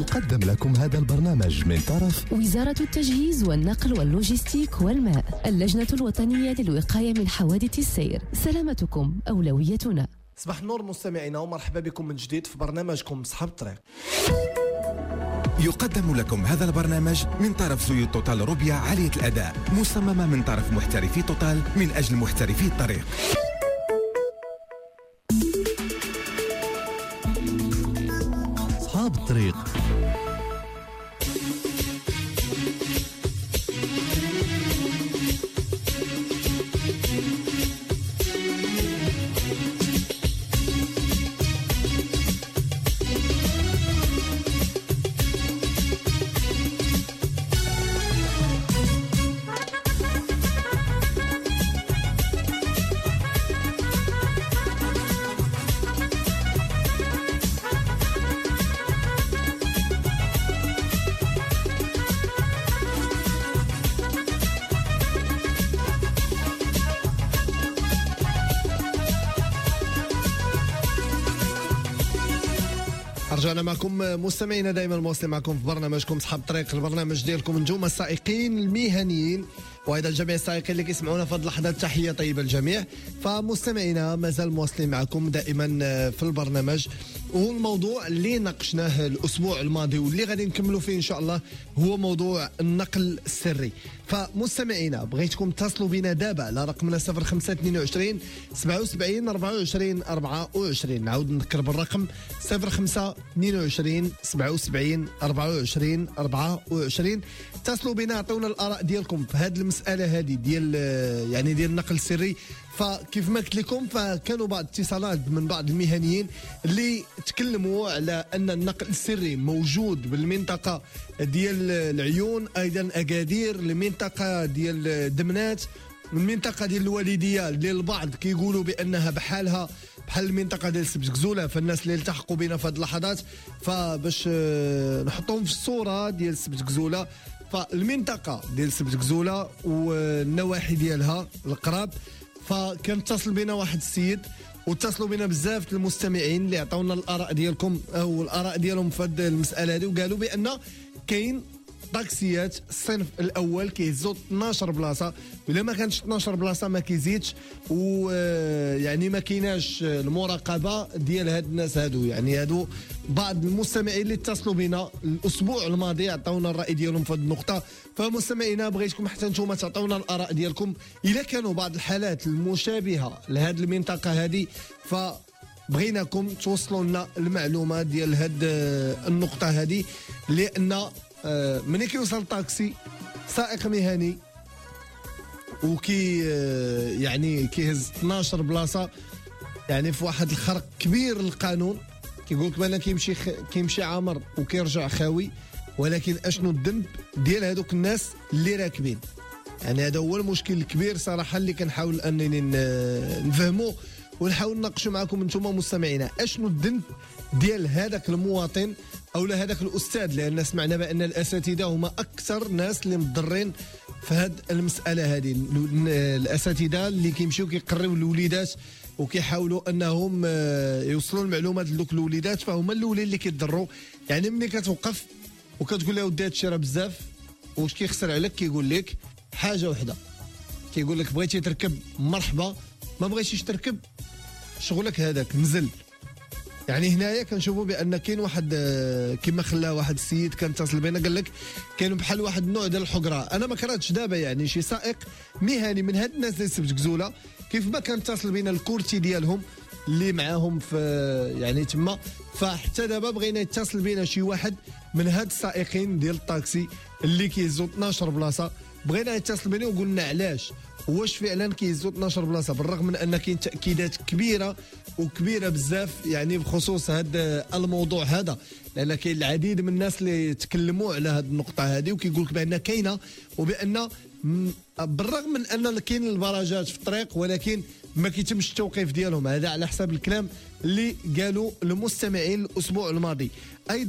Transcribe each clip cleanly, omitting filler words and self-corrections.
يقدم لكم هذا البرنامج من طرف وزارة التجهيز والنقل واللوجستيك والماء، اللجنة الوطنية للوقاية من حوادث السير. سلامتكم أولويتنا. صباح النور مستمعينا، ومرحبا بكم من جديد في برنامجكم صحاب الطريق. يقدم لكم هذا البرنامج من طرف زيوت توتال روبيا عالية الأداء، مصممة من طرف محترفي توتال من أجل محترفي الطريق. أصحاب الطريق. رجعنا معكم مستمعينا، دائما مواصلين معكم في برنامجكم صحاب الطريق، البرنامج ديالكم نجوم السائقين المهنيين وايضا جميع السائقين اللي كيسمعونا في هذه اللحظات. تحيه طيبه للجميع. فمستمعينا مازال مواصلين معكم دائما في البرنامج، والموضوع اللي ناقشناه الاسبوع الماضي واللي غادي نكملوا فيه ان شاء الله هو موضوع النقل السري. فمستمعينا بغيتكم تتصلوا بنا دابا على رقمنا 0522 77 24 24. نعاود نذكر بالرقم 0522 77 24 24. اتصلوا بنا، عطونا الاراء ديالكم في هذه المساله هذه ديال النقل السري. فكيف ما قلت لكم فكانوا بعض الاتصالات من بعض المهنيين اللي تكلموا على ان النقل السري موجود بالمنطقه ديال العيون، ايضا اكادير، المنطقه ديال دمنات، المنطقه ديال الوالديه اللي البعض كيقولوا بانها بحال المنطقه ديال سبت كزوله. فالناس اللي التحقوا بنا في هذه اللحظات فباش نحطهم في الصوره ديال سبت كزوله، فالمنطقه ديال سبت كزوله والنواحي ديالها القراب. فكان اتصل بنا واحد السيد، واتصلوا بنا بزاف المستمعين اللي عطاونا الاراء ديالكم او الاراء ديالهم في هذه المساله هذه، وقالوا بان كاين طاكسيات الصنف الاول كيهزوا 12 بلاصه، ولا ما كانش 12 بلاصه ما كيزيدش، ويعني ما كايناش المراقبه ديال هاد الناس هادو. يعني هادو بعض المستمعين اللي اتصلوا بنا الاسبوع الماضي عطاونا الراي ديالهم في هذه النقطه. فمستمعينا بغيتكم حتى نتوما تعطونا الاراء ديالكم الا كانوا بعض الحالات المشابهه لهذه المنطقه هذه، فبغيناكم توصلوا لنا المعلومه ديال هذه النقطه هذه، لان ملي كيوصل طاكسي سائق مهني وكي يعني كيهز 12 بلاصه، يعني في واحد الخرق كبير للقانون، كيقول لك بان كيمشي عامر وكيرجع خاوي. ولكن اشنو الذنب ديال هذوك الناس اللي راكبين؟ يعني هذا هو المشكل الكبير صراحه اللي كنحاول انني نفهمه ونحاول نناقشوا معكم انتم مستمعينا. اشنو الذنب ديال هذاك المواطن او هذاك الاستاذ؟ لان سمعنا بان الاساتذه هما اكثر ناس اللي مضرين في هذه المساله هذه. الاساتذه اللي كيمشيو كيقريو الوليدات وكيحاولوا انهم يوصلوا المعلومات لذوك الوليدات، فهما الاولين اللي كيضروا. يعني ملي كتوقف وكتقول له ودي هادشي راه بزاف، واش كيخسر عليك؟ كيقول لك حاجه وحده، كيقول لك بغيتي تركب مرحبا، ما بغيتيش تركب شغلك هذاك نزل. يعني هنايا كنشوفوا بان كاين واحد كما خلاه واحد السيد كان اتصل بينا قال لك كاين بحال واحد النوع ديال الحقره. انا ما كرهتش دابا يعني شي سائق مهني من هاد الناس اللي سبت كزوله كيف ما كان اتصل بينا الكورتي ديالهم اللي معاهم في يعني تما، فحتى دابا بغينا يتصل بينا شي واحد من هاد السائقين ديال الطاكسي اللي كيهزوا 12 بلاصه، بغينا يتصل بينا وقلنا علاش، واش فعلا كيهزوا 12 بلاصه، بالرغم من ان كاين تاكيدات كبيره بزاف يعني بخصوص هذا الموضوع هذا. لان كاين العديد من الناس اللي تكلموا على هذه النقطه هذه وكيقول لك بان كاينه، وبان بالرغم من ان كاين البراجات في الطريق ولكن ما كيتمش التوقيف ديالهم. هذا على حسب الكلام اللي قالوا المستمعين الاسبوع الماضي. ايضا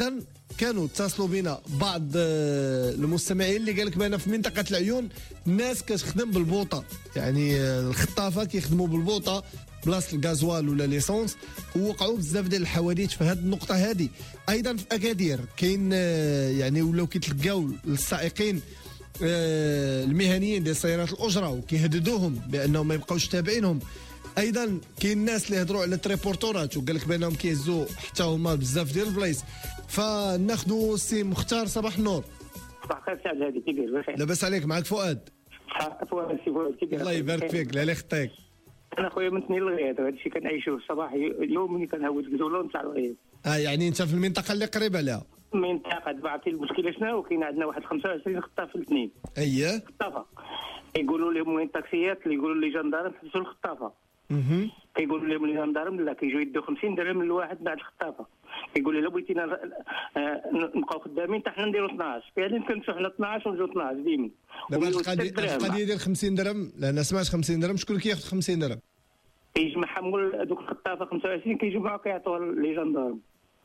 كانوا اتصلوا بنا بعض المستمعين اللي قال لك بان في منطقه العيون الناس كتخدم بالبوطه، يعني الخطافه كيخدموا بالبوطه بلاصه الغازوال ولا ليسونس، ووقعوا بزاف ديال الحوادث في هذه النقطه هذه. ايضا في اكادير كاين يعني ولاو كيتلقاو للسائقين المهنيين ديال سيارات الاجره وكيهددوهم بانهم ما يبقاوش تابعينهم. ايضا كاين الناس اللي هضروا على التريبورتورات وقال لك بانهم كيهزوا حتى هما بزاف ديال البلايص. فناخذوا السي مختار، صباح النور. صباح الخير سعد، هادي كيدير بخير؟ لاباس عليك؟ معك فؤاد. فؤاد سي فؤاد كيدير؟ الله يبارك فيك، لا يخطيك. انا خويا من سنين لغايه هذا الشيء كنعيشوه صباح اليوم ملي كنهوت كزوله ونطلع لغايه. يعني انت في المنطقه اللي قريبه لها؟ منطقه بعرفتي المشكله شنو؟ كاين عندنا واحد 25 خطاف في الاثنين. اييه خطافه يقولوا لهم وين التاكسيات، اللي يقولوا لي جندارم حبسوا الخطافه. كيقولوا لهم الجندارم لا، كيجيو يدوا 50 درهم للواحد بعد الخطافه. كيقول لي الا بغيتينا نبقاو خدامين حتى حنا نديروا 12، فعلا كنمشيو حنا 12 ونجيو 12 ديما. دابا القضيه ديال 50 درهم، لا انا سمعت 50 درهم، شكون اللي كياخذ 50 درهم؟ كيجمعها مول دوك الخطافه 25 كيجمعوا كيعطوها لي جندارم.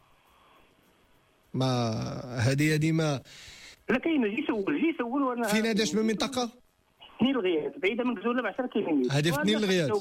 ما هذه ما لا كاين، جي سول وانا فين هذاش من منطقه؟ اثنين الغيات بعيده من كزوله ب 10 كيلومتر. هذه في اثنين الغيات.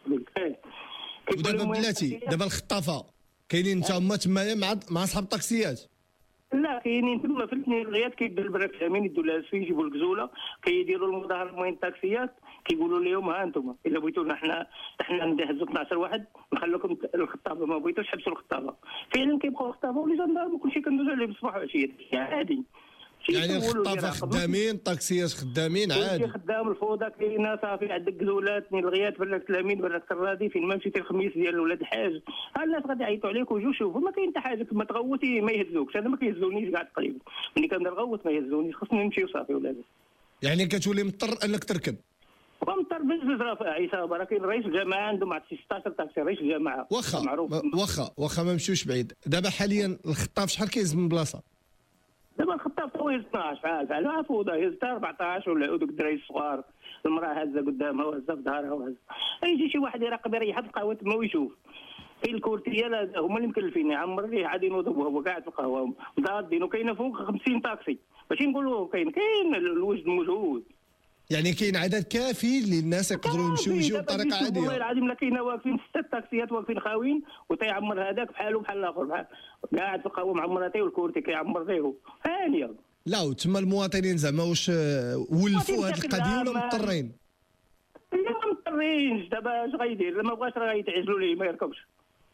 ودابا بلاتي دابا الخطافه كاينين انت هما تمايا مع اصحاب الطاكسيات؟ لا كاينين تما في الاثنين الغيات كيدوا البنات فاهمين، يدوا لها السوي يجيبوا الكزوله كيديروا المظاهر موين الطاكسيات، كيقولوا لهم ها انتم الا بغيتونا حنا ندهزوا 12 واحد نخلوكم الخطابه، ما بغيتوش حبسوا الخطابه. فعلا كيبقاو الخطابه ولي جندارم كلشي كندوزو عليه بالصباح وعشيه عادي. يعني الخطافه خدامين، الطاكسيات خدامين عادي. خدام الفوضى كاينه صافي، عندك كزولات من الغيات برا التلاميذ برا الكرادي، فين ما مشيتي الخميس ديال ولاد الحاج الناس غادي يعيطوا عليك وجو شوفوا ما كاين حتى حاجه. كما تغوتي ما يهزوكش، انا ما كيهزونيش كاع تقريبا، ملي كنبدا نغوت ما يهزونيش، خصني نمشي وصافي ولا يعني كتولي مضطر انك تركب. ومضطر بزاف راه عصابه، راه كاين رئيس الجماعه عنده مع 16 طاكسي رئيس الجماعه واخا ما مشيوش بعيد. دابا حاليا الخطاف شحال كيهز من بلاصه؟ دابا الخطاف هو يهز 12 فعال عفوا يهز 14 ولا دوك الدراري الصغار، المراه هازه قدامها وهزه في ظهرها وهزه. يجي شي واحد يراقب يريح في القهوه تما ويشوف. كاين الكورتيه هما اللي مكلفين يعمر ليه عاد ينوضوا هو قاعد في القهوه مضادين، وكاينه فوق 50 طاكسي ماشي نقولوا كاين الوجد موجود. يعني كاين عدد كافي للناس يقدروا يمشيو ويجيو بطريقه عاديه. والله العظيم لا كاينه واقفين 6 طاكسيات واقفين خاويين وتيعمر هذاك بحاله بحال الاخر قاعد في القهوه معمرتي والكورتي كيعمر فيه هانيه. لا وتما المواطنين زعما واش ولفوا هذه القضيه ولا مضطرين؟ لا ما مضطرينش. دابا اش غيدير؟ ما بغاش راه غيتعزلوا ليه ما يركبش.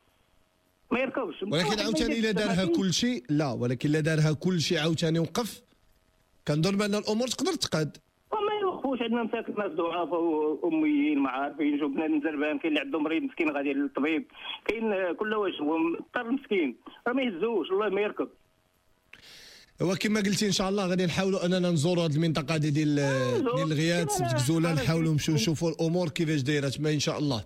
ولكن عاوتاني الا دارها كل شيء، لا ولكن الا دارها كل شيء عاوتاني وقف، كنظن بان الامور تقدر تقاد. وما يوقفوش، عندنا مساكن ناس ضعاف واميين ما عارفين جو بنادم زربان، كاين اللي عنده مريض مسكين غادي للطبيب، كاين كل واش هو مضطر مسكين راه ما يهزوش والله ما يركب. هو كما قلتي ان شاء الله غادي نحاولوا اننا نزوروا هذه المنطقه ديال الغيات بكزوله، نحاولوا نمشيو نشوفوا الامور كيفاش دايره تما ان شاء الله.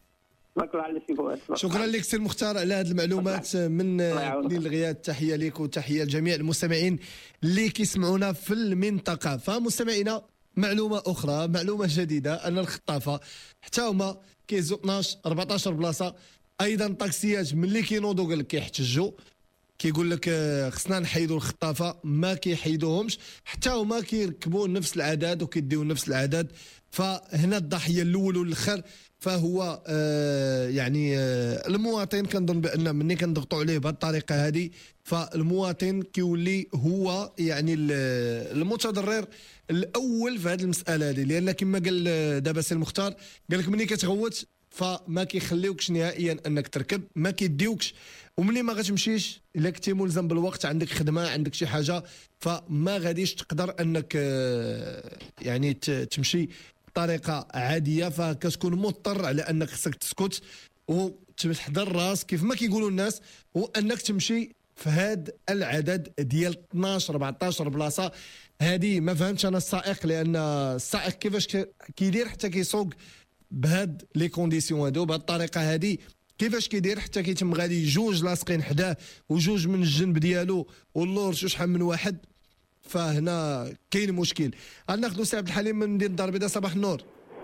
شكرا لك سي المختار على هذه المعلومات من الغيات. تحيه لك وتحيه لجميع المستمعين اللي كيسمعونا في المنطقه. فمستمعينا معلومه اخرى، معلومه جديده، ان الخطافه حتى هما كيهزوا 12 14 بلاصه. ايضا طاكسيات ملي كينوضوا قال لك كيحتجوا، كيقول لك خصنا نحيدوا الخطافه، ما كيحيدوهمش، حتى هما كيركبوا نفس العدد وكيديو نفس العدد. فهنا الضحيه الاول والاخر فهو يعني المواطن. كنظن بان ملي كنضغطوا عليه بهذه الطريقه هذه فالمواطن كيولي هو يعني المتضرر الاول في هذه المساله هذه، لان كما قال دابا سي المختار قال لك ملي كتغوت فما كيخليوكش نهائيا انك تركب، ما كيديوكش، وملي ما غتمشيش الا كنتي ملزم بالوقت، عندك خدمه عندك شي حاجه، فما غاديش تقدر انك يعني تمشي بطريقه عاديه، فكتكون مضطر على انك خصك تسكت وتحضر راس كيف ما كيقولوا الناس، وانك تمشي في هذا العدد ديال 12 14 بلاصه. هذه ما فهمتش انا السائق، لان السائق كيفاش كيدير حتى كيسوق بهاد لي كونديسيون هادو بهاد الطريقه هادي، كيفاش كيدير حتى كيتم غادي جوج لاصقين حداه وجوج من الجنب ديالو واللور شحال من واحد، فهنا كاين مشكل. غناخذوا سي عبد الحليم من مدينه الدار البيضاء. صباح النور.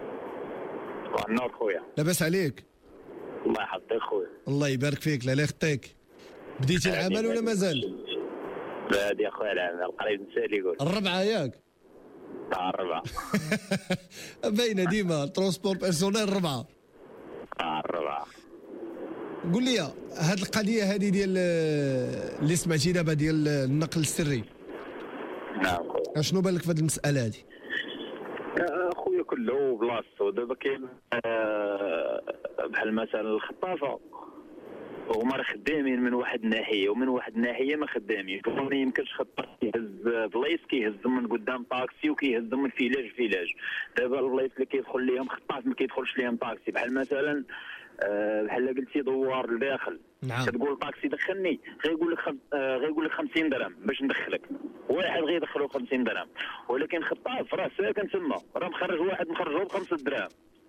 صباح النور خويا. لاباس عليك؟ الله يحفظك خويا. الله يبارك فيك، لا يخطيك. بديتي العمل ولا مازال؟ هذه اخويا العام القريب نسالي يقول الربعه ياك تاع الربعه. باينه ديما ترونسبور بيرسونيل الربعه. تاع الربعه. قول لي هاد القضيه هذه ديال اللي سمعتي دابا ديال النقل السري، نعم خويا. شنو بان لك في هذه المساله هذه؟ خويا كله بلاصتو. دابا كاين بحال مثلا الخطافه هما راه خدامين من واحد الناحيه ومن واحد الناحيه ما خدامين. ما يمكنش خطاف كيهز بلايص كيهزهم من قدام طاكسي وكيهزهم من فيلاج فيلاج. دابا البلايص اللي كيدخل ليهم خطاف ما كيدخلش ليهم طاكسي، بحال مثلا بحال قلتي دوار لداخل. نعم. كتقول طاكسي دخلني غيقول لك 50 درهم باش ندخلك، واحد غيدخلو 50 درهم، ولكن خطاف راه ساكن تما راه مخرج واحد مخرجه ب5 دراهم.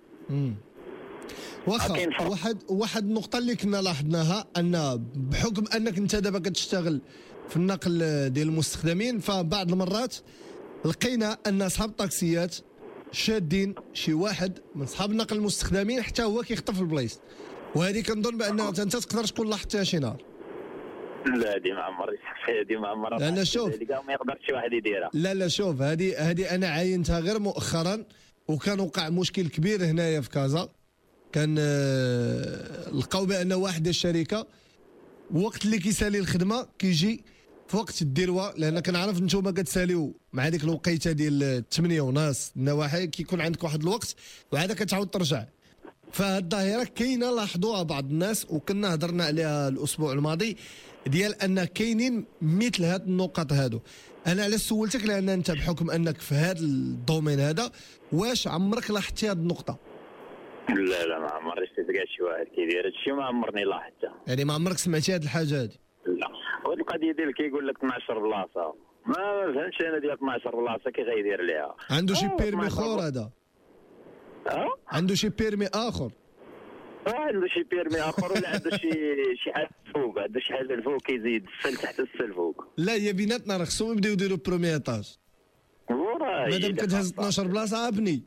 واخا واحد النقطه اللي كنا لاحظناها ان بحكم انك انت دابا كتشتغل في النقل ديال المستخدمين، فبعض المرات لقينا ان اصحاب الطاكسيات شادين شي واحد من اصحاب النقل المستخدمين حتى هو كيخطف البلايص، وهذه كنظن بان انت تقدر تكون لاحظتها شي نهار. لا هذه ما عمري هذه ما عمرها. لا شوف ما يقدرش شي واحد يديرها. لا شوف هذه انا عاينتها غير مؤخرا، وكان وقع مشكل كبير هنايا في كازا. كان لقاو بان واحد الشركه وقت اللي كيسالي الخدمه كيجي في وقت الدروه، لان كنعرف نتوما كتساليو مع ديك الوقيته ديال 8 ونص النواحي كيكون عندك واحد الوقت وعاد كتعاود ترجع. فهاد الظاهره كاينه لاحظوها بعض الناس، وكنا هضرنا عليها الاسبوع الماضي ديال ان كاينين مثل هاد النقط هادو. انا علاش سولتك؟ لان انت بحكم انك في هاد الدومين هذا واش عمرك لاحظتي هاد النقطه؟ لا ما عمرني شفت كاع شي واحد كيدير هادشي، ما عمرني لاحظتها. يعني ما عمرك سمعتي هاد الحاجه هادي؟ لا. وهاد القضيه ديال كيقول لك 12 بلاصه ما فهمتش انا ديال 12 بلاصه كي غيدير ليها. عنده شي بيرمي اخر هذا؟ عنده شي بيرمي اخر؟ عنده شي بيرمي اخر ولا عنده شي حاجه فوق، عنده شي حاجه فوق كيزيد السل تحت السل فوق. لا هي بيناتنا راه خصهم يبداو يديروا بروميي ايطاج. مادام كتهز 12 بلاصه ابني.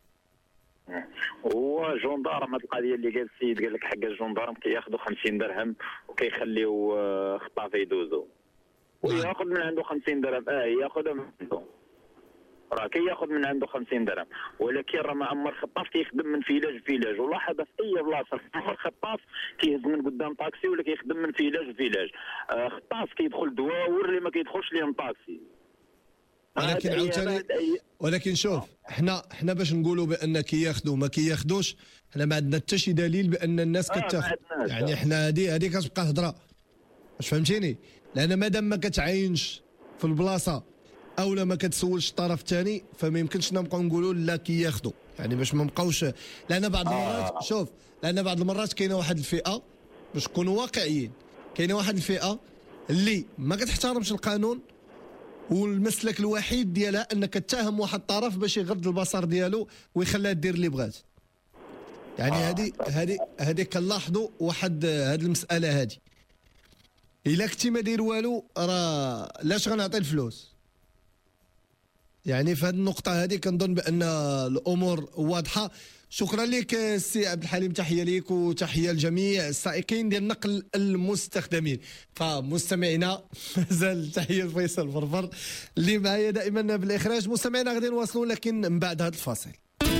هو جوندارم هاد القضيه اللي قال السيد قال لك حق الجوندارم كياخذوا 50 درهم وكيخليو خطافه يدوزوا وياخذ من عنده 50 درهم. ياخذها من عنده، راه كياخذ من عنده 50 درهم، ولكن راه ما عمر خطاف كيخدم من فيلاج فيلاج. ولاحظ في اي بلاصه خطاف كيهز من قدام طاكسي ولا كيخدم من فيلاج فيلاج. خطاف كيدخل دواور اللي ما كيدخلش ليهم طاكسي. ولكن عاوتاني ولكن شوف حنا باش نقولوا بان كياخذوا ما كياخذوش، حنا ما عندنا حتى شي دليل بان الناس كتاخذ. يعني حنا هذه كتبقى هضره، واش فهمتيني؟ لان مادام ما كتعاينش في البلاصه او ما كتسولش الطرف الثاني فما يمكنش نبقاو نقولوا لا كياخذوا. يعني باش ما نبقاوش، لان بعض المرات شوف، لان بعض المرات كاينه واحد الفئه باش نكونوا واقعيين، كاينه واحد الفئه اللي ما كتحترمش القانون والمسلك الوحيد ديالها انك تتهم واحد الطرف باش يغض البصر ديالو ويخليها دير اللي بغات. يعني هذه كنلاحظوا واحد هذه المساله هذه. الا كنتي ما دير والو راه لاش غنعطي الفلوس. يعني في هذه النقطه هذه كنظن بان الامور واضحه. شكرا لك السي عبد الحليم، تحيه ليك وتحيه لجميع السائقين ديال النقل المستخدمين. فمستمعينا مازال تحيه لفيصل فرفر اللي معايا دائما بالاخراج. مستمعينا غادي نواصلوا لكن من بعد هذا الفاصل.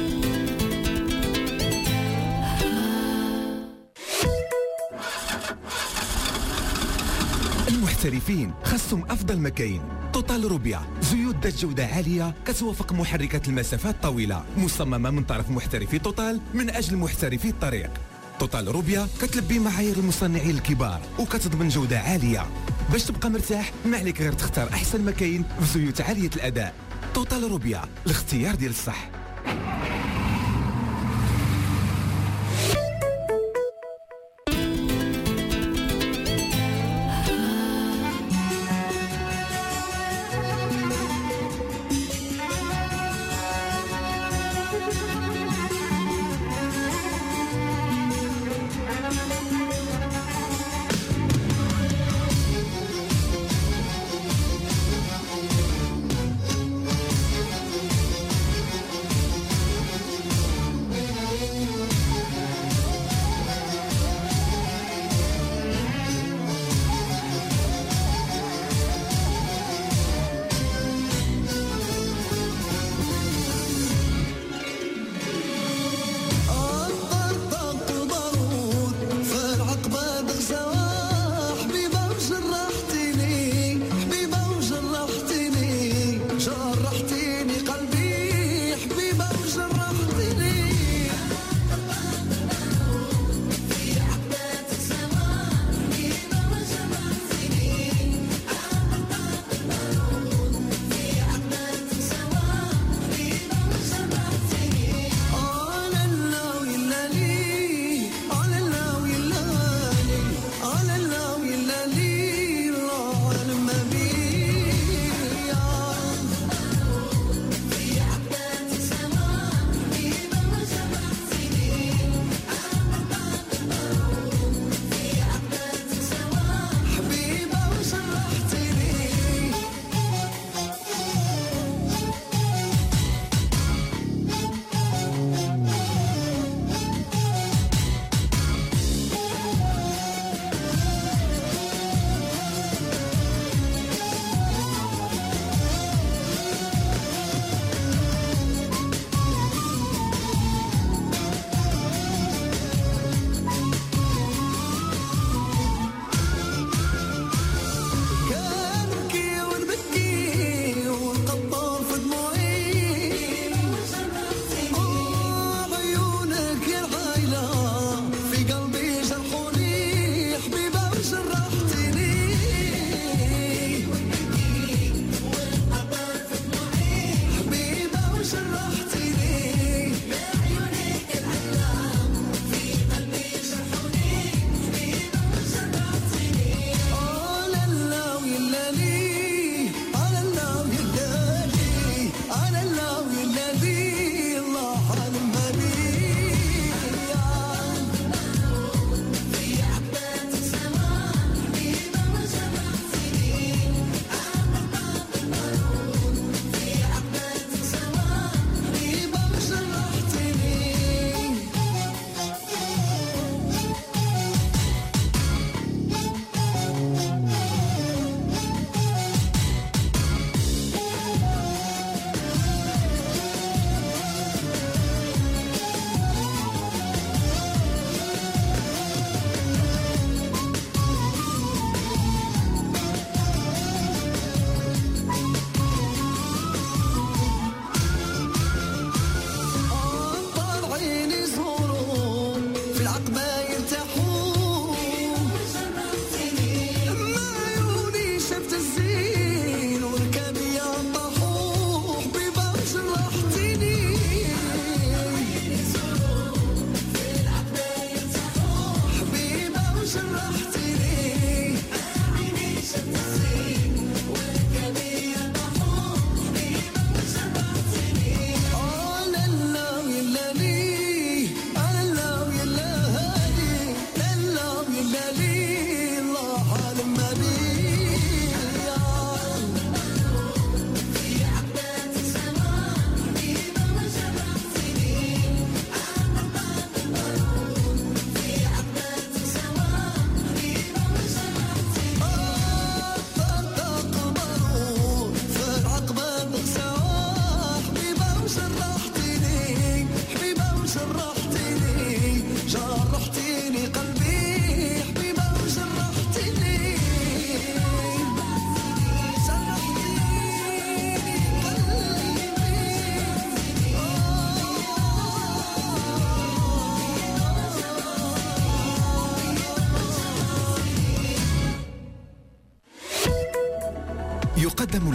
المحترفين خاصهم افضل مكاين. توتال روبيا زيوت ذات جودة عالية كتوافق محركات المسافات الطويلة، مصممة من طرف محترفي توتال من أجل محترفي الطريق. توتال روبيا كتلبي معايير المصنعين الكبار وكتضمن جودة عالية. باش تبقى مرتاح ما عليك غير تختار أحسن مكاين في زيوت عالية الأداء. توتال روبيا، الاختيار ديال الصح.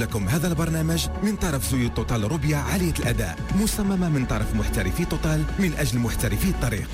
لكم هذا البرنامج من طرف زيوت توتال روبيا عالية الأداء، مصممة من طرف محترفي توتال من أجل محترفي الطريق.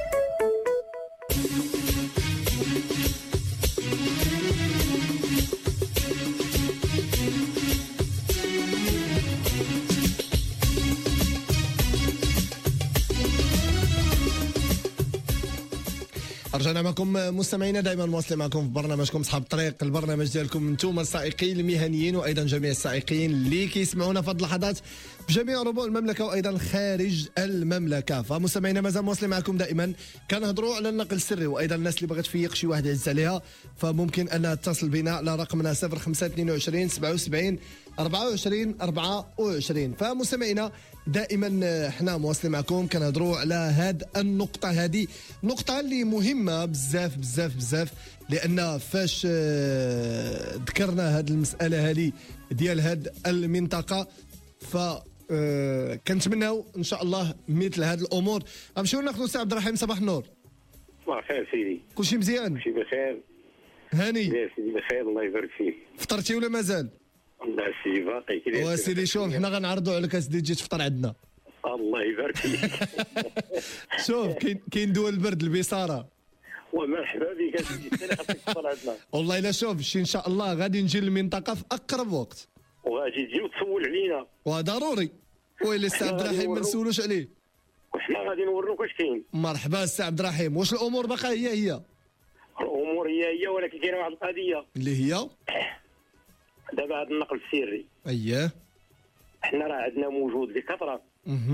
رجعنا معكم مستمعينا، دائما مواصلين معكم في برنامجكم صحاب الطريق، البرنامج ديالكم انتم السائقين المهنيين وايضا جميع السائقين اللي كيسمعونا في هذه اللحظات في جميع ربوع المملكه وايضا خارج المملكه. فمستمعينا مازال مواصلين معكم دائما، كنهضروا على النقل السري وايضا الناس اللي بغات تفيق شي واحد يعز عليها فممكن انها تتصل بنا على رقمنا 0522 77 24 24. فمستمعينا دائما حنا مواصلين معكم كنهضروا على هاد النقطه، هذه نقطه اللي مهمه بزاف بزاف بزاف، لان فاش ذكرنا هاد المساله هذه ديال هاد المنطقه ف كنتمناو ان شاء الله مثل هاد الامور. غنمشيو ناخذوا سي عبد الرحيم. صباح النور. صباح الخير سيدي. كلشي مزيان؟ كلشي بخير. هاني لا سيدي بخير الله يبارك فيك. فطرتي ولا مازال؟ لا سيدي باقي كي وسيدي شوف حنا غنعرضوا عليك اسيدي تجي تفطر عندنا. الله يبارك فيك. شوف كاين دول البرد البصاره. ومرحبا بك اسيدي انا خاصك تفطر عندنا. والله الا شوف شي ان شاء الله غادي نجي للمنطقه في اقرب وقت. وغادي تجي وتسول علينا. وضروري. ويلي السي عبد الرحيم ما نسولوش عليه. وحنا غادي نوروك واش كاين. مرحبا السي عبد الرحيم، واش الامور باقا هي؟ الامور هي ولكن كاينه واحد القضيه اللي هي دابا هذا النقل السري. اييه. حنا راه عندنا موجود بكثره.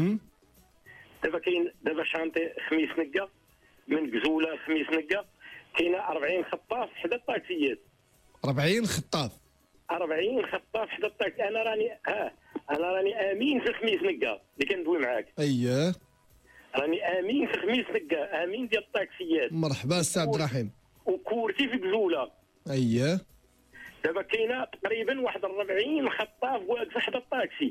دابا شانطي خميس نقه من قزوله خميس نقه كاينه 40 خطاف حدا الطاكسيات. 40 خطاف. 40 خطاف حدا الطاكسي. انا راني امين في خميس نقه اللي كندوي معاك. اييه. راني امين في خميس نقه، امين ديال الطاكسيات. مرحبا السي عبد الرحيم. وكورتي في قزوله. اييه. دابا كاينه تقريبا واحد 40 خطاف واقفه حدا الطاكسي،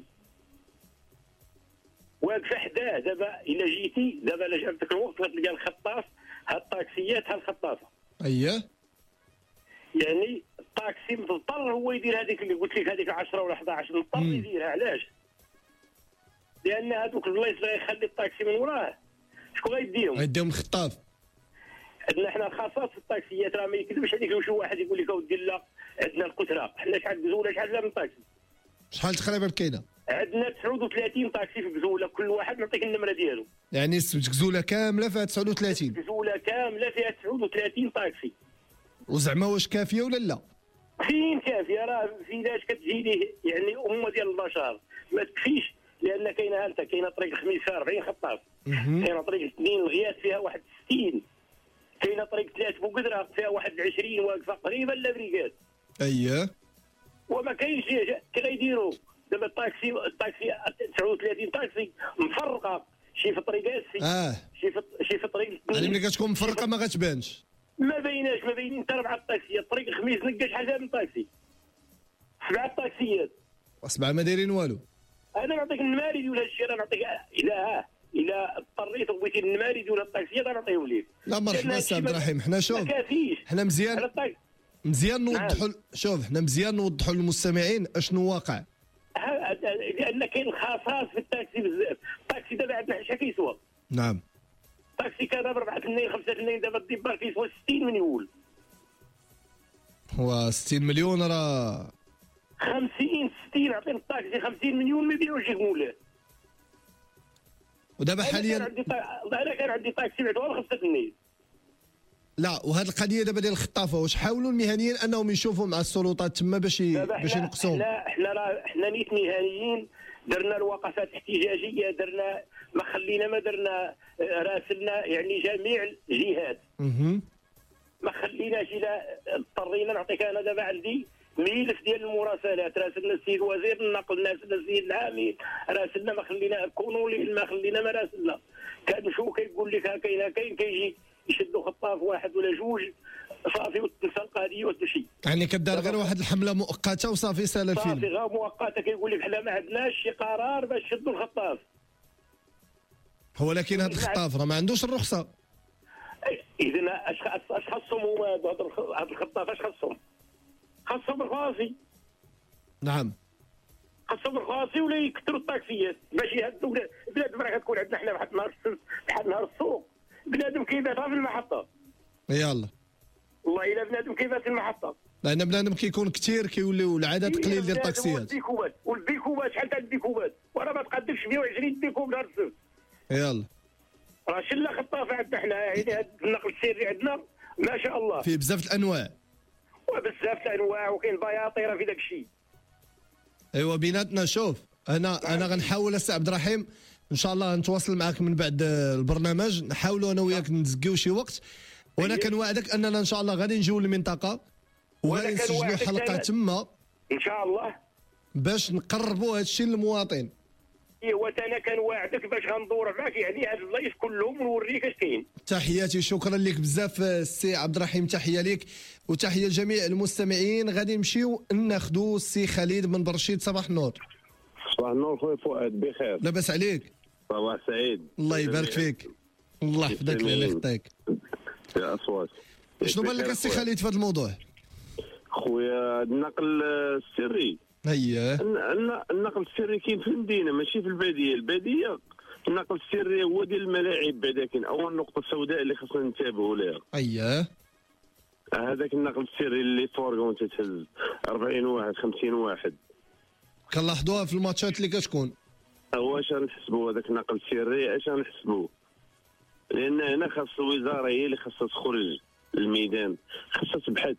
واقفه حداه. دابا الا جيتي دابا الا جات داك الوقت غتلقى الخطاف ها الطاكسيات ها الخطافه. اييه. يعني الطاكسي مضطر هو يدير هذيك اللي قلت لك هذيك 10 ولا 11 مضطر يديرها. علاش؟ لان هذوك البلايص اللي يخلي الطاكسي من وراه شكون غيديهم؟ غيديهم الخطاف. عندنا حنا الخاصات في الطاكسيات راه ما يكذبش عليك لو شي واحد يقول لك اودي لا عندنا الكثره. حنا شحال قزوله شحال من طاكسي؟ شحال تقريبا كاينه؟ عندنا 39 طاكسي في قزوله، كل واحد نعطيك النمره ديالو. يعني غزوله كامله فيها 39؟ غزوله كامله فيها 39 طاكسي. وزعما واش كافيه ولا لا؟ فين كافيه؟ راه فيناش كتجي ليه يعني امه ديال البشر ما تكفيش، لان كاينه طريق الخميس فيها 40 خطاف، كاينه طريق 2 الغياث فيها واحد 60، كاينه طريق 3 بوقدره فيها واحد 20 واقفه قريبه للافريكات. اييه. وما كاينش كي غيديروا دابا الطاكسي 39 طاكسي مفرقه، شي في طريق اسي شي في طريق يعني ملي كتكون مفرقه ما غتبانش. ما باينين حتى 4 طاكسيات. طريق الخميس نقا شحال فيها من طاكسي؟ 7 طاكسيات. و7 ما دايرين والو. انا نعطيك النماري ديال هذا الشيء، راه نعطيك الا اضطريت وبغيتي النماري ديال الطاكسيات نعطيهم ليك. لا مرحبا سي عبد الرحيم. حنا شوف حنا مزيان نوضحوا. شوف حنا مزيان نوضحوا للمستمعين اشنو واقع. لان كاين خصاص في التاكسي بزاف. الطاكسي دابا عندنا شحال كيسوى؟ نعم. الطاكسي كان ب 4 2 5 2 دابا الديبار كيسوى 60 مليون. هو 60 مليون راه 50 60 عطينا الطاكسي 50 مليون ما يبيعوش يقولوا. ودابا حاليا انا كان عندي طاكسي بعتوها ب 5 2. لا وهذه القضيه دابا ديال الخطافه واش حاولوا المهنيين انهم يشوفوا مع السلطات تما باش ينقصوهم؟ حنا نيت مهنيين درنا الوقفات الاحتجاجيه، درنا ما درنا راسلنا يعني جميع الجهات. ما خليناش الا اضطرينا. نعطيك انا دابا عندي ملف ديال المراسلات، راسلنا السيد وزير النقل، راسلنا السيد العامل، راسلنا ما خلينا كونولي، ما خلينا ما راسلنا. كنمشيو كيقول لك ها كاين كيجي يشدوا خطاف واحد ولا جوج صافي وتنسى القضيه وتمشي. يعني كدار غير واحد الحمله مؤقته وصافي سال الفيلم. صافي غير مؤقته. كيقول لك حنا ما عندناش شي قرار باش نشدوا الخطاف. هو لكن هذا الخطاف راه ما عندوش الرخصه. اذا اش خاصهم هما هذا الخطاف؟ اش خاصهم؟ خاصهم الخاصي. نعم. خاصهم الخاصي ولا يكثروا الطاكسيات باش يهدوا بلاد راه كتكون عندنا حنا واحد نهار السبت بحال نهار السوق بنادم كيباتها في المحطه. يلا والله الا بنادم كيبات في المحطه. لان بنادم كيكون كثير كيوليو العدد قليل ديال الطاكسيات. والديكوبات شحال تاع الديكوبات وراه ما تقدمش 120 ديكوب نهار السبت. يلا راه شله خطافه عندنا حنا يعني هذا النقل السري عندنا ما شاء الله فيه بزاف الانواع وبزاف الانواع وكاين بياطيره في داك الشيء. ايوا بيناتنا شوف انا غنحاول السي عبد الرحيم ان شاء الله نتواصل معك من بعد البرنامج نحاولوا انا وياك نتزكيو شي وقت وانا كنوعدك اننا ان شاء الله غادي نجيو للمنطقه وغادي نسجلوا حلقه تما ان شاء الله باش نقربوا هذا الشيء للمواطن. ايوا انا كنواعدك باش غندور معك يعني هاد البلايص كلهم ونوريك اش كاين. تحياتي شكرا لك بزاف السي عبد الرحيم تحيه لك وتحيه لجميع المستمعين. غادي نمشيو ناخذوا السي خالد من برشيد. صباح النور. صباح النور خويا فؤاد بخير. لاباس عليك؟ صباح سعيد. الله يبارك فيك. الله يحفظك الله يخطيك. يا اصوات. شنو بان لك السي خالد في هذا الموضوع؟ خويا النقل السري هيا النقل السري كاين في المدينه ماشي في الباديه النقل السري هو ديال الملاعب بعدا كاين اول نقطه سوداء اللي خصنا ننتبهوا لها. اييه هذاك النقل السري اللي فورغون تتهز 40 واحد 50 واحد كنلاحظوها في الماتشات اللي كتكون. هو اش غنحسبوا هذاك النقل السري اش غنحسبوا لان هنا خاص الوزاره هي اللي خاصها تخرج للميدان خاصها تبحث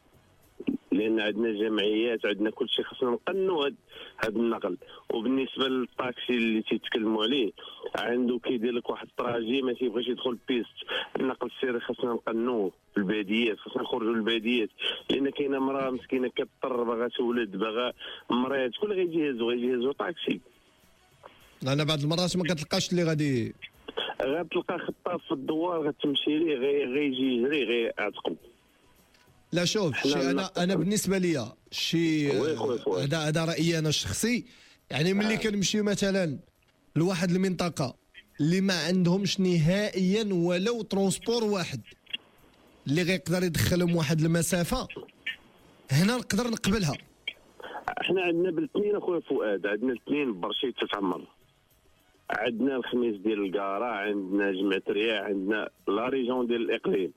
لان عندنا جمعيات عندنا كل شيء خاصنا نقنوا هذا النقل. وبالنسبه للطاكسي اللي تيتكلموا عليه عنده كيدير لك واحد الطراجي ما تيبغيش يدخل بيست. النقل السري خاصنا نقنوه في الباديات خاصنا نخرجوا للباديات لان كاينه مراه مسكينه كتضطر باغا تولد باغا مريض شكون غيجهزوا طاكسي. انا بعض المرات ما كتلقاش اللي غتلقى خطاف في الدوار غتمشي ليه غيجي يجري غيعتقو. لا شوف شي انا بالنسبه ليا شي هذا رايي انا الشخصي يعني ملي كنمشي مثلا لواحد المنطقه اللي ما عندهمش نهائيا ولو ترونسبور واحد اللي غيقدر يدخلهم واحد المسافه هنا نقدر نقبلها. احنا عندنا بالاثنين اخويا فؤاد عندنا الاثنين برشيد تتعمر عندنا الخميس ديال الكارا عندنا جمعة رياح عندنا لا ريجون ديال الاقليم.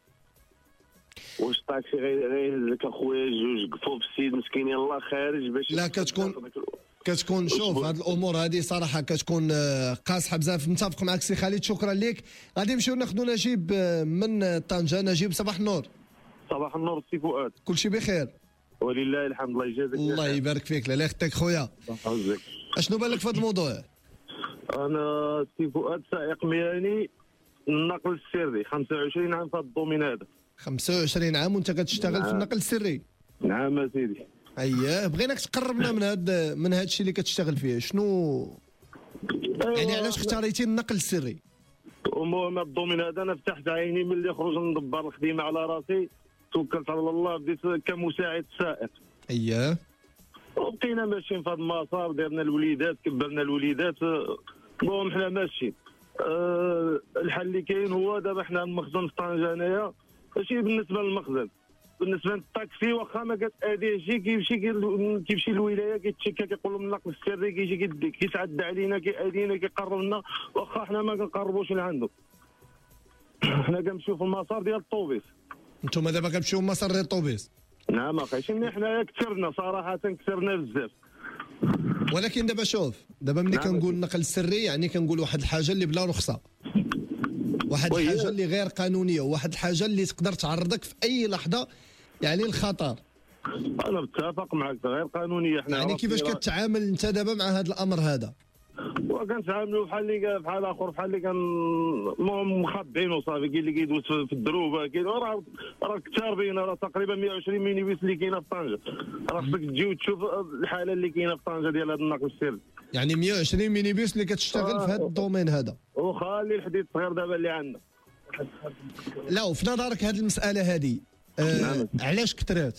واش الطاكسي غيهزك اخويا جوج قفوف السيد مسكين يلاه خارج باش لا كتكون شوف هاد الامور هذه صراحه كتكون قاصحه بزاف. نتفق معك سي خالد شكرا لك. غادي نمشيو ناخذوا نجيب من طنجه. نجيب صباح النور. صباح النور سي فؤاد. كلشي بخير ولله الحمد الله يجازيك. الله يبارك فيك الله يخطيك خويا. اشنو بان لك في هذا الموضوع؟ انا سي فؤاد سائق مهني النقل السري 25 عام في هذا الدومين هذا. 25 عام وانت كتشتغل في النقل السري؟ نعم سيدي. اييه بغيناك تقربنا من هذا الشيء اللي كتشتغل فيه. شنو يعني علاش اختاريتي النقل السري؟ المهم الدومين هذا انا فتحت عيني ملي خرج ندبر الخدمه على راسي توكلت على الله بديت كمساعد سائق. اييه وبقينا ماشيين في هذا المسار ديرنا الوليدات كبرنا الوليدات المهم حنا ماشيين. الحل اللي كاين هو دابا حنا المخزن في طنجه هنايا ماشي بالنسبه للمخزن بالنسبه للطاكسي واخا ما كتاديش كيمشي للولايه كيتشكى كيقول لهم النقل السري كيجي كيتعدى علينا كيأذينا كيقرب لنا واخا حنا ما كنقربوش لعندو. حنا كنمشيو في المسار ديال الطوبيس. انتم دابا كتمشيو مسار ديال الطوبيس؟ نعم اخي حنا كثرنا صراحه كثرنا بزاف. ولكن دابا شوف دابا ملي كنقول النقل السري يعني كنقول واحد الحاجه اللي بلا رخصه واحد الحاجه اللي غير قانونيه وواحد الحاجه اللي تقدر تعرضك في اي لحظه يعني الخطر. انا متفق معك غير قانونيه. حنا يعني كيفاش كتعامل انت دابا مع هذا الامر هذا؟ وكنتعاملوا بحال اخر بحال اللي كان المهم مخبعين وصافي. كاين اللي كيدوز في الدروبه كاين راه كثار بينا راه تقريبا 120 مينيبيس اللي كاينه في طنجه. راه خصك تجي وتشوف الحاله اللي كاينه في طنجه ديال هذا النقل السري. يعني 120 مينيبيس اللي كتشتغل في هذا الدومين هذا. وخلي الحديد الصغير دابا اللي عندنا. لا وفي نظرك هذه المساله هذه علاش كثرات؟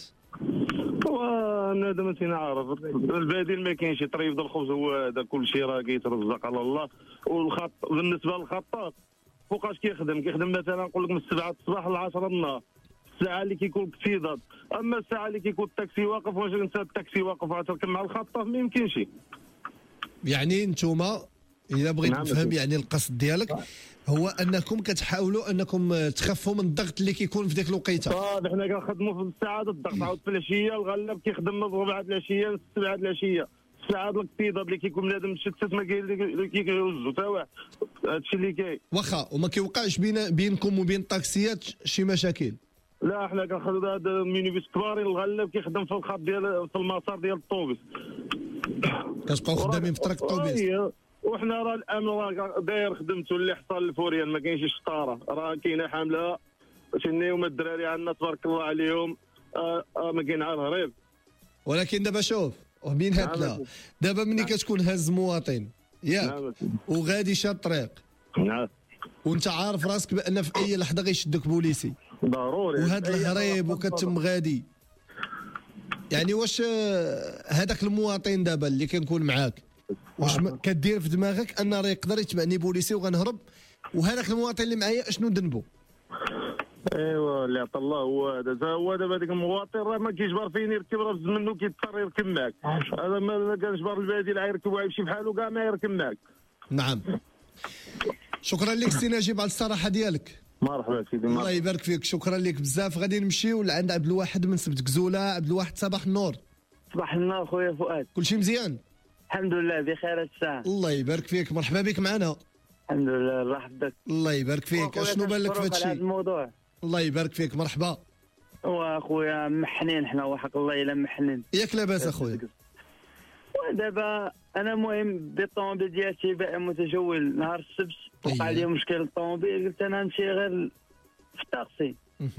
وانا دابا تنعرف البديل ما كاينش. طريف الخبز هو هذا كل شيء راه كيترزق على الله. والخط بالنسبه للخطاط فوقاش كيخدم مثلا نقول لك من 7 الصباح ل 10 النهار الساعه اللي كيكون اكتظاظ. اما الساعه اللي كيكون التاكسي واقف واش انت التاكسي واقف وتركب مع الخطاف ما يمكنش. يعني نتوما الا بغيت نفهم يعني القصد ديالك هو انكم كتحاولوا انكم تخفوا من الضغط اللي كيكون في ديك الوقيته. حنا كنخدموا في الساعات الضغط عاود في العشيه، الغلاب كيخدم من 4 العشيه ل 7 العشيه، الساعات الاقتضاب اللي كيكون بنادم مشتت ما كيوزو حتى واحد. هادشي اللي كاين. واخا وما كيوقعش بينكم وبين الطاكسيات شي مشاكل؟ لا حنا كنخدموا هذا مينيبيس كبارين، الغلاب كيخدم في الخط ديال في المسار ديال الطوبيس. كتبقاو خدامين في طريق الطوبيس. وحنا راه الامن راه داير خدمته اللي حصل الفوريان، ما كاينش شطاره، راه كاينه حامله شنيهما الدراري عندنا تبارك الله عليهم، ما كاين عاد هريب. ولكن دابا شوف وبين هاتنا دابا ملي كتكون هاز مواطن ياك وغادي شاد الطريق وانت عارف راسك بان في اي لحظه غيشدك بوليسي ضروري وهذا الهريب وكتم غادي، يعني واش هذاك المواطن دابا اللي كنكون معاك واش كدير في دماغك ان راه يقدر يتبعني بوليسي وغنهرب، وهذاك المواطن اللي معايا اشنو ذنبه؟ ايوا اللي عطى الله هو دابا داك المواطن راه ما كيجبر فين يركب، راه بزز منه كيضطر يركب معك، هذا ما كنجبر البادي غيركب ويمشي بحالو كاع ما يركب معك. نعم شكرا لك سي نجيب على الصراحه ديالك. مرحبا سيدي الله يبارك فيك، شكرا لك بزاف. غادي نمشيو لعند عبد الواحد من سبت كزوله. عبد الواحد صباح النور. صباح النور خويا فؤاد. كلشي مزيان؟ الحمد لله بخير الساعه. الله يبارك فيك، مرحبا بك معنا. الحمد لله مرحبا بك. الله يبارك فيك. اشنو بان لك في هذا الشيء؟ الموضوع الله يبارك فيك مرحبا. واخويا محنين حنا وحق الله الا محنين. ياك لاباس اخويا؟ ودابا انا مهم بالطوموبيل ديالتي باقي متجول نهار السبت وقع لي مشكل الطوموبيل، قلت انا نمشي غير في الطاكسي.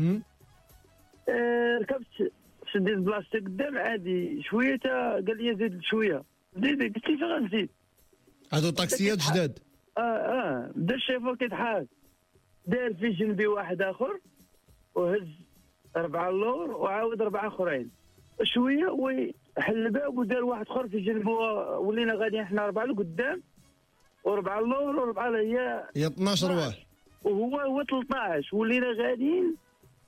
ركبت شديت بلاصتي قدام عادي شويه قال لي زيد شويه، زيد قلت له فين غنزيد؟ هادو طاكسيات جداد. بدا الشيفور كيضحك، دار في جنبي واحد اخر وهز 4 اللور وعاود 4 اخرين شويه وحل الباب ودار واحد اخر في جنبه، ولينا غاديين حنا 4 لقدام و4 اللور و4 هي 12 واحد وهو 13 ولينا غاديين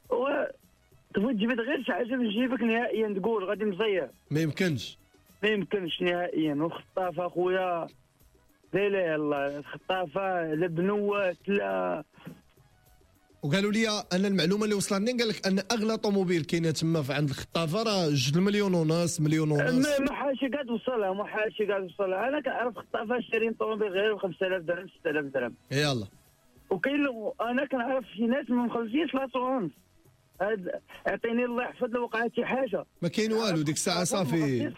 تجبد غير شي حاجه في جيبك نهائيا تقول غادي مزير. ما يمكنش نهائيا. وخطافه اخويا لا اله الا الله، خطافه لا بنوات لا. وقالوا لي ان المعلومه اللي وصلتني قال لك ان اغلى طوموبيل كاينه تما عند الخطافه راه 2 مليون ونص مليون ونص. ما حاشي قاعد وصلها، انا كنعرف خطافه شارين طوموبيل غير ب 5000 درهم 6000 درهم. يلا وكاين انا كنعرف شي ناس ما مخلصينش لاصونس، هاد اعطيني الله يحفظ لو وقعت شي حاجه ما كاين والو ديك الساعه صافي.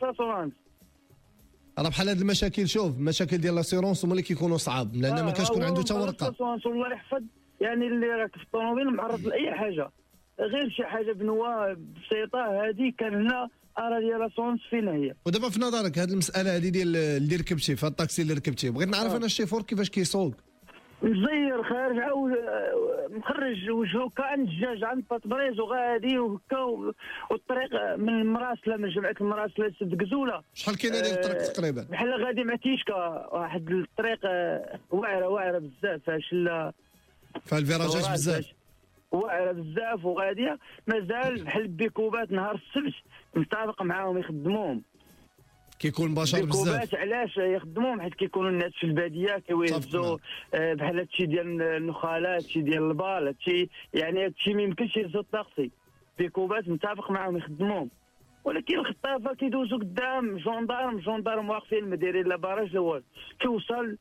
راه بحال هاد المشاكل، شوف المشاكل ديال لاسيرونس هما اللي كيكونوا صعاب لان ما كتكون عنده حتى ورقه. الله يحفظ يعني اللي راك في الطوموبيل معرض لاي حاجه غير شي حاجه بنواه بسيطه هذه كان هنا ارى ديال لاسونس فين هي. ودابا في نظرك هذه المساله هذه ديال اللي ركبتي في الطاكسي اللي ركبتي، بغيت نعرف انا الشيفور كيفاش كيسوق؟ مزير خارج عاود مخرج وجهه كان دجاج عند باتبريز وغادي وهكا والطريق من مراسله من جمعيه المراسله لسد كزوله. شحال كاين هذه الطريق تقريبا؟ بحال غادي مع تيشكا، واحد الطريق واعره بزاف فاشل فيها الفيراجات بزاف واعره بزاف وغاديه مازال بحال بيكوبات نهار السبت متفق معاهم يخدموهم. كيكون بشر بزاف. علاش يخدموهم؟ حيت كيكونوا الناس في الباديه كيوزوا بحال هادشي ديال النخالات، هادشي ديال البال، هادشي يعني هادشي ما يمكنش يهزوا الطاكسي. بيكوبات متفق معاهم يخدموهم، ولكن الخطافه كيدوزوا قدام جوندارم واقفين ما دايرين لا باراج لا والو، كيوصل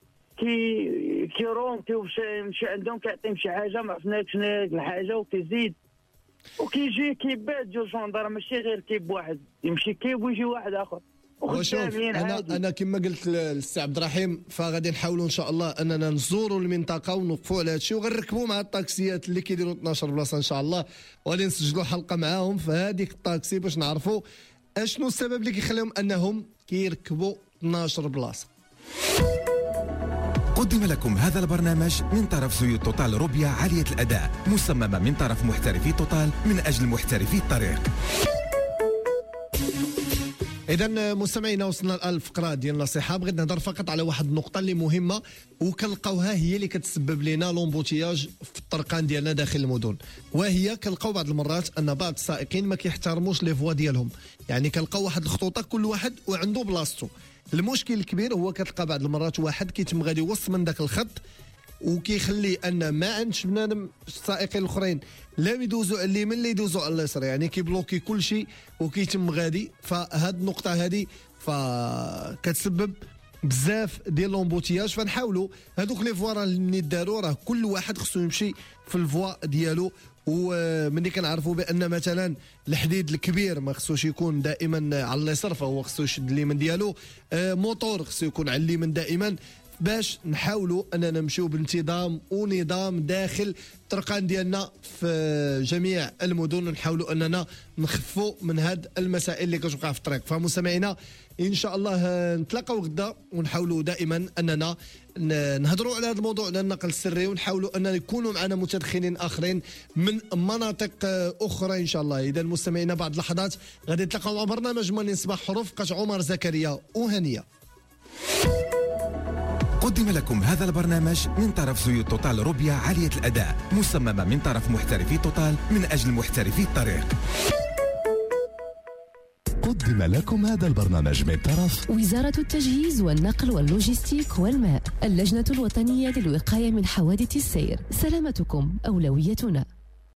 كيروم كيمشي عندهم كيعطيهم شي حاجه ما عرفناش شنو هي الحاجه وكيزيد وكيجي كيبات جو جوندار ماشي غير كيب واحد يمشي كيب ويجي واحد اخر. وشوف انا كما قلت للسي عبد الرحيم فغادي نحاولوا ان شاء الله اننا نزوروا المنطقه ونوقفوا على هذا الشيء وغنركبوا مع الطاكسيات اللي كيديروا 12 بلاصه ان شاء الله، وغادي نسجلوا حلقه معاهم في هذيك الطاكسي باش نعرفوا اشنو السبب اللي كيخليهم انهم كيركبوا 12 بلاصه. قدم لكم هذا البرنامج من طرف زيوت توتال روبيا عالية الأداء، مصممة من طرف محترفي توتال من أجل محترفي الطريق. إذا مستمعينا وصلنا للفقرة ديال النصيحة. بغيت نهضر فقط على واحد النقطة اللي مهمة وكنلقاوها هي اللي كتسبب لنا لومبوتياج في الطرقان ديالنا داخل المدن، وهي كنلقاو بعض المرات أن بعض السائقين ما كيحترموش لي فوا ديالهم، يعني كنلقاو واحد الخطوطة كل واحد وعنده بلاصتو، المشكل الكبير هو كتلقى بعض المرات واحد كيتم غادي يوصل من ذاك الخط وكيخلي ان ما عندش بنادم السائقين الاخرين لا يدوزوا على اليمين لا يدوزوا على اليسار، يعني كيبلوكي كل شيء وكيتم غادي. فهاد النقطه هذه فكتسبب بزاف ديال لومبوتياج. فنحاولوا هذوك لي فوا اللي داروا راه كل واحد خصو يمشي في الفوا ديالو. ومني كنعرفوا بان مثلا الحديد الكبير ما خصوش يكون دائما على اليسار، فهو خصو يشد اليمين ديالو. موتور خصو يكون على اليمين دائما، باش نحاولوا اننا نمشيو بانتظام ونظام داخل الطرقان ديالنا في جميع المدن، ونحاولوا اننا نخفوا من هاد المسائل اللي كتوقع في الطريق. فمستمعينا ان شاء الله نتلاقاو غدا ونحاولوا دائما اننا نهضروا على هذا الموضوع على النقل السري، ونحاولوا اننا يكونوا معنا متدخلين اخرين من مناطق اخرى ان شاء الله. اذا مستمعينا بعد لحظات غادي نتلاقاو مع برنامج مالين صباح رفقه عمر زكريا وهنيه. قدم لكم هذا البرنامج من طرف زيوت توتال روبيا عالية الأداء، مصممة من طرف محترفي توتال من أجل محترفي الطريق. قدم لكم هذا البرنامج من طرف وزارة التجهيز والنقل واللوجستيك والماء، اللجنة الوطنية للوقاية من حوادث السير. سلامتكم أولويتنا.